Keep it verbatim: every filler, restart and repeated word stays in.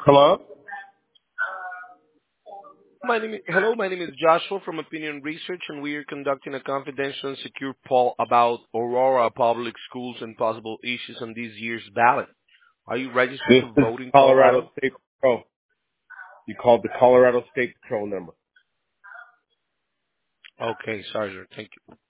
Hello? My name is, hello, my name is Joshua from Opinion Research, and we are conducting a confidential and secure poll about Aurora Public Schools and possible issues on this year's ballot. Are you registered This to is vote in Colorado Colorado? State Patrol. You called the Colorado State Patrol number. Okay, sorry, sir. Thank you.